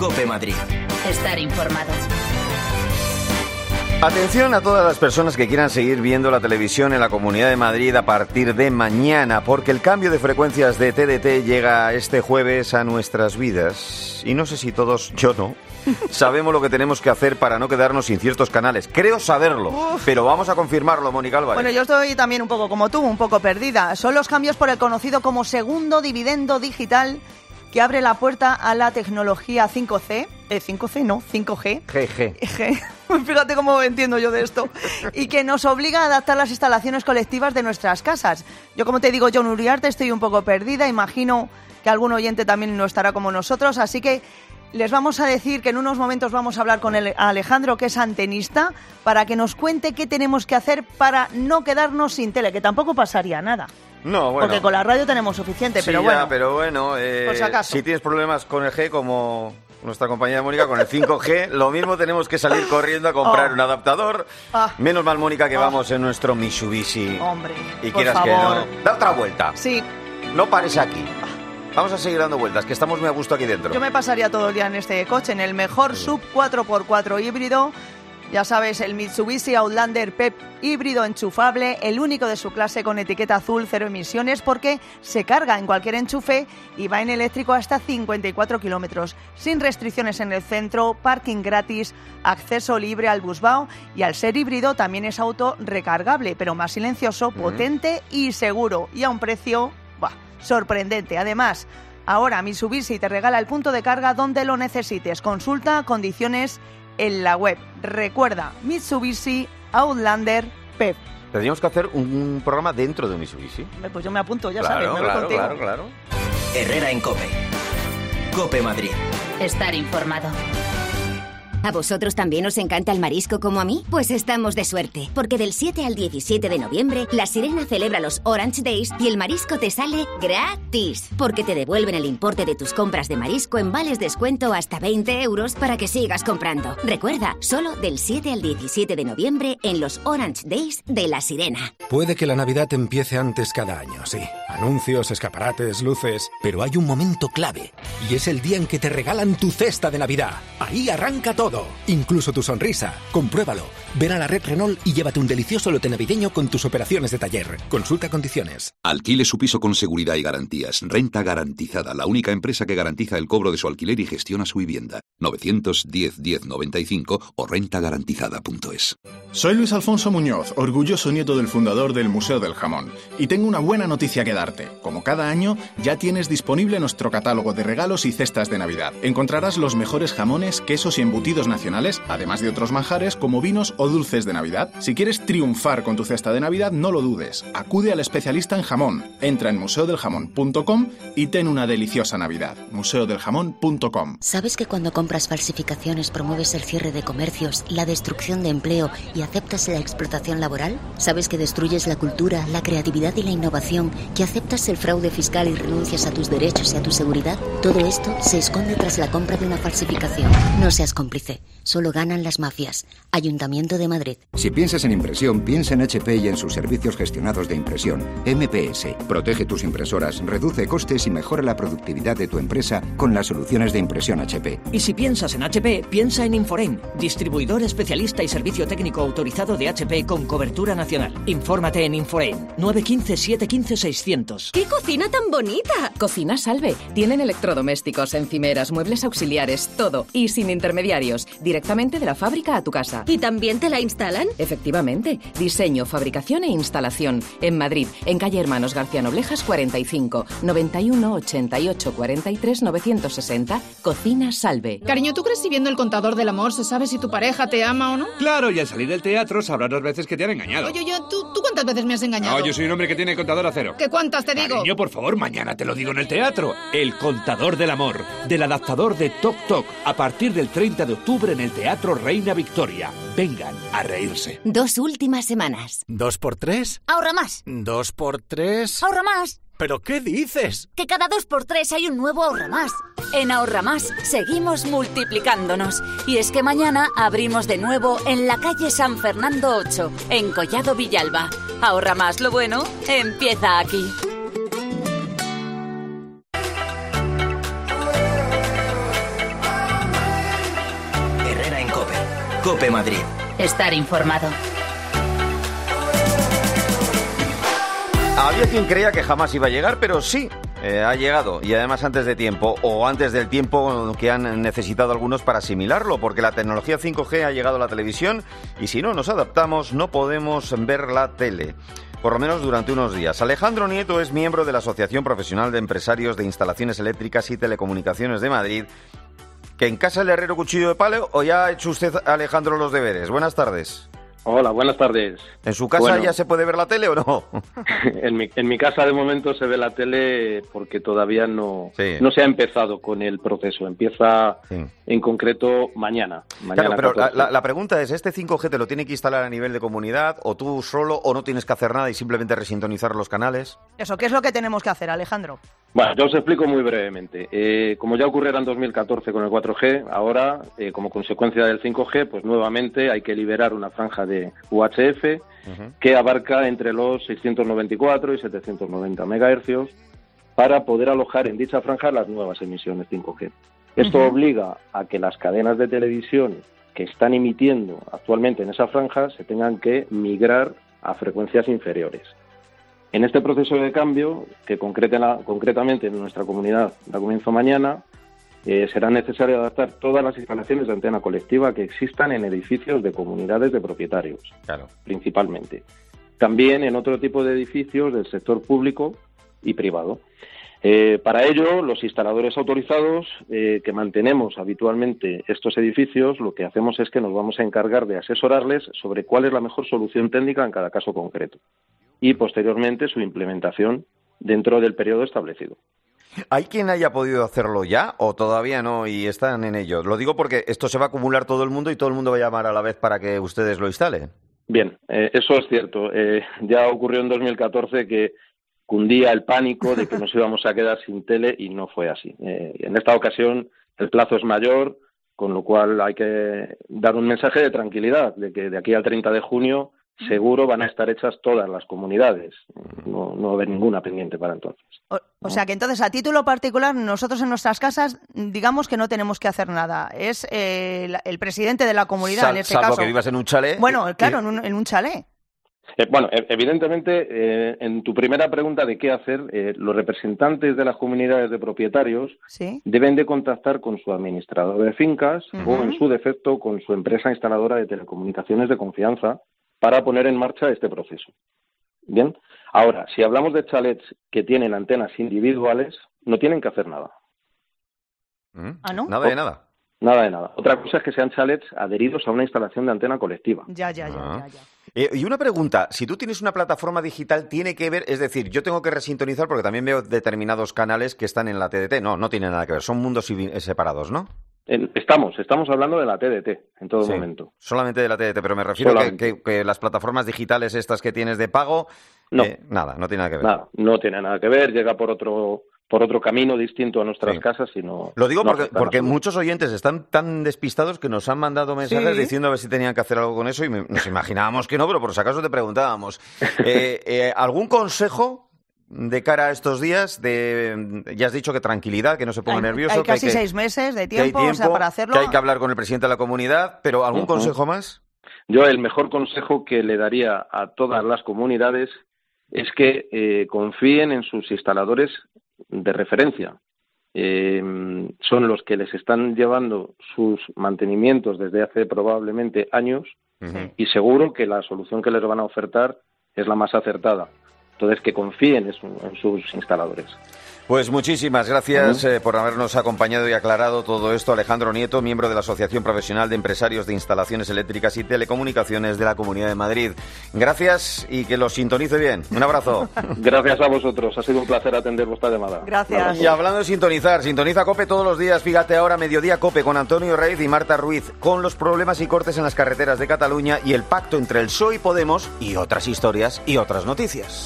COPE Madrid. Estar informado. Atención a todas las personas que quieran seguir viendo la televisión en la Comunidad de Madrid a partir de mañana, porque el cambio de frecuencias de TDT llega este jueves a nuestras vidas. Y no sé si todos, yo no, sabemos lo que tenemos que hacer para no quedarnos sin ciertos canales. Creo saberlo, pero vamos a confirmarlo, Mónica Álvarez. Bueno, yo estoy también un poco como tú, un poco perdida. Son los cambios por el conocido como segundo dividendo digital, que abre la puerta a la tecnología 5C. 5C, no, 5G. GG. Fíjate cómo entiendo yo de esto. Y que nos obliga a adaptar las instalaciones colectivas de nuestras casas. Yo, como te digo, Jon Uriarte, estoy un poco perdida. Imagino que algún oyente también no estará como nosotros. Así que les vamos a decir que en unos momentos vamos a hablar con Alejandro, que es antenista, para que nos cuente qué tenemos que hacer para no quedarnos sin tele, que tampoco pasaría nada. No, bueno. Porque con la radio tenemos suficiente, Sí, pero ya, bueno. por si acaso. Si tienes problemas con el G, como nuestra compañera Mónica, con el 5G, lo mismo tenemos que salir corriendo a comprar un adaptador. Menos mal, Mónica, que vamos en nuestro Mitsubishi. Hombre, y por quieras favor. que no. Da otra vuelta. Sí. No pares aquí. Vamos a seguir dando vueltas, que estamos muy a gusto aquí dentro. Yo me pasaría todo el día en este coche, en el mejor sub 4x4 híbrido. Ya sabes, el Mitsubishi Outlander PHEV híbrido enchufable, el único de su clase con etiqueta azul, 0 emisiones, porque se carga en cualquier enchufe y va en eléctrico hasta 54 kilómetros, sin restricciones en el centro, parking gratis, acceso libre al busvao, y al ser híbrido también es auto recargable, pero más silencioso, potente y seguro, y a un precio sorprendente. Además, ahora Mitsubishi te regala el punto de carga donde lo necesites. Consulta condiciones en la web. Recuerda, Mitsubishi Outlander PHEV. Tendríamos que hacer un programa dentro de Mitsubishi. Pues yo me apunto, ya sabes, me voy contigo. Claro. Herrera en COPE. COPE Madrid. Estar informado. ¿A vosotros también os encanta el marisco como a mí? Pues estamos de suerte, porque del 7 al 17 de noviembre, La Sirena celebra los Orange Days y el marisco te sale gratis, porque te devuelven el importe de tus compras de marisco en vales descuento hasta 20 euros para que sigas comprando. Recuerda, solo del 7 al 17 de noviembre en los Orange Days de La Sirena. Puede que la Navidad empiece antes cada año, sí. Anuncios, escaparates, luces... Pero hay un momento clave, y es el día en que te regalan tu cesta de Navidad. Ahí arranca todo, incluso tu sonrisa. Compruébalo. Ven a la red Renault y llévate un delicioso lote navideño con tus operaciones de taller. Consulta condiciones. Alquile su piso con seguridad y garantías. Renta Garantizada, la única empresa que garantiza el cobro de su alquiler y gestiona su vivienda. 910 1095 o rentagarantizada.es. Soy Luis Alfonso Muñoz, orgulloso nieto del fundador del Museo del Jamón. Y tengo una buena noticia que darte. Como cada año, ya tienes disponible nuestro catálogo de regalos y cestas de Navidad. Encontrarás los mejores jamones, quesos y embutidos nacionales, además de otros manjares como vinos o dulces de Navidad. Si quieres triunfar con tu cesta de Navidad, no lo dudes. Acude al especialista en jamón. Entra en museodeljamón.com y ten una deliciosa Navidad. museodeljamón.com. ¿Sabes que cuando compras falsificaciones promueves el cierre de comercios, la destrucción de empleo y aceptas la explotación laboral? ¿Sabes que destruyes la cultura, la creatividad y la innovación, que aceptas el fraude fiscal y renuncias a tus derechos y a tu seguridad? Todo esto se esconde tras la compra de una falsificación. No seas cómplice. Solo ganan las mafias. Ayuntamiento de Madrid. Si piensas en impresión, piensa en HP y en sus servicios gestionados de impresión. MPS. Protege tus impresoras, reduce costes y mejora la productividad de tu empresa con las soluciones de impresión HP. Y si piensas en HP, piensa en Inforén, distribuidor especialista y servicio técnico autorizado de HP con cobertura nacional. Infórmate en Inforén. 915 715 600. ¡Qué cocina tan bonita! Cocina Salve. Tienen electrodomésticos, encimeras, muebles auxiliares, todo. Y sin intermediarios. Directamente de la fábrica a tu casa. ¿Y también te la instalan? Efectivamente. Diseño, fabricación e instalación. En Madrid, en calle Hermanos García Noblejas 45, 91 88 43 960. Cocina Salve. Cariño, ¿tú crees si viendo el contador del amor se sabe si tu pareja te ama o no? Claro, y al salir del teatro sabrás las veces que te han engañado. Oye, ¿tú cuántas veces me has engañado? No, yo soy un hombre que tiene contador a cero. ¿Qué cuántas te digo? Cariño, por favor, mañana te lo digo en el teatro. El contador del amor, del adaptador de Toc Toc, a partir del 30 de octubre en el Teatro Reina Victoria. Vengan a reírse. 2 últimas semanas. ¿2 por 3? Ahorra más. 2 por 3. Ahorra más. ¿Pero qué dices? Que cada 2 por 3 hay un nuevo Ahorra Más. En Ahorra Más seguimos multiplicándonos. Y es que mañana abrimos de nuevo en la calle San Fernando 8, en Collado Villalba. Ahorra Más, lo bueno empieza aquí. COPE Madrid. Estar informado. Había quien creía que jamás iba a llegar, pero sí, ha llegado. Y además antes de tiempo, o antes del tiempo que han necesitado algunos para asimilarlo, porque la tecnología 5G ha llegado a la televisión y si no nos adaptamos no podemos ver la tele. Por lo menos durante unos días. Alejandro Nieto es miembro de la Asociación Profesional de Empresarios de Instalaciones Eléctricas y Telecomunicaciones de Madrid. ¿Que en casa el herrero cuchillo de palo o ya ha hecho usted, Alejandro, los deberes? Buenas tardes. Hola, buenas tardes. ¿En su casa ya se puede ver la tele o no? En mi casa de momento se ve la tele porque todavía no se ha empezado con el proceso. Empieza en concreto mañana. Claro, pero la pregunta es, ¿este 5G te lo tiene que instalar a nivel de comunidad o tú solo o no tienes que hacer nada y simplemente resintonizar los canales? Eso, ¿qué es lo que tenemos que hacer, Alejandro? Bueno, yo os explico muy brevemente. Como ya ocurriera en 2014 con el 4G, ahora, como consecuencia del 5G, pues nuevamente hay que liberar una franja de UHF que abarca entre los 694 y 790 MHz para poder alojar en dicha franja las nuevas emisiones 5G. Esto obliga a que las cadenas de televisión que están emitiendo actualmente en esa franja se tengan que migrar a frecuencias inferiores. En este proceso de cambio, que concretamente en nuestra comunidad da comienzo mañana, será necesario adaptar todas las instalaciones de antena colectiva que existan en edificios de comunidades de propietarios, principalmente. También en otro tipo de edificios del sector público y privado. Para ello, los instaladores autorizados que mantenemos habitualmente estos edificios, lo que hacemos es que nos vamos a encargar de asesorarles sobre cuál es la mejor solución técnica en cada caso concreto y posteriormente su implementación dentro del periodo establecido. ¿Hay quien haya podido hacerlo ya o todavía no y están en ello? Lo digo porque esto se va a acumular todo el mundo y todo el mundo va a llamar a la vez para que ustedes lo instalen. Bien, eso es cierto. Ya ocurrió en 2014 que cundía el pánico de que nos íbamos a quedar sin tele y no fue así. En esta ocasión el plazo es mayor, con lo cual hay que dar un mensaje de tranquilidad, de que de aquí al 30 de junio seguro van a estar hechas todas las comunidades. No va a haber ninguna pendiente para entonces. O sea que entonces, a título particular, nosotros en nuestras casas, digamos que no tenemos que hacer nada. Es el presidente de la comunidad, en este caso. Salvo que vivas en un chalet. Bueno, claro, en un chalet. Bueno, evidentemente, en tu primera pregunta de qué hacer, los representantes de las comunidades de propietarios deben de contactar con su administrador de fincas o, en su defecto, con su empresa instaladora de telecomunicaciones de confianza para poner en marcha este proceso. Bien, ahora, si hablamos de chalets que tienen antenas individuales, no tienen que hacer nada. ¿Ah, no? Nada de nada. Nada de nada. Otra cosa es que sean chalets adheridos a una instalación de antena colectiva. Ya. Y una pregunta, si tú tienes una plataforma digital, ¿tiene que ver? Es decir, yo tengo que resintonizar porque también veo determinados canales que están en la TDT. No tiene nada que ver, son mundos separados, ¿no? Estamos hablando de la TDT en todo momento. Solamente de la TDT, pero me refiero que las plataformas digitales estas que tienes de pago, no tiene nada que ver. Nada, no tiene nada que ver, llega por otro camino distinto a nuestras casas y no... Lo digo porque muchos oyentes están tan despistados que nos han mandado mensajes diciendo a ver si tenían que hacer algo con eso y nos imaginábamos que no, pero por si acaso te preguntábamos. ¿Algún consejo de cara a estos días? Ya has dicho que tranquilidad, que no se ponga nervioso. Hay casi 6 meses de tiempo, para hacerlo. Que hay que hablar con el presidente de la comunidad, pero ¿algún consejo más? Yo el mejor consejo que le daría a todas las comunidades es que confíen en sus instaladores de referencia. Son los que les están llevando sus mantenimientos desde hace probablemente años y seguro que la solución que les van a ofertar es la más acertada. Entonces, que confíen en sus instaladores. Pues muchísimas gracias por habernos acompañado y aclarado todo esto. Alejandro Nieto, miembro de la Asociación Profesional de Empresarios de Instalaciones Eléctricas y Telecomunicaciones de la Comunidad de Madrid. Gracias y que lo sintonice bien. Un abrazo. Gracias a vosotros. Ha sido un placer atender vuestra llamada. Gracias. Y hablando de sintonizar, sintoniza COPE todos los días. Fíjate ahora, Mediodía COPE con Antonio Reiz y Marta Ruiz, con los problemas y cortes en las carreteras de Cataluña y el pacto entre el PSOE y Podemos y otras historias y otras noticias.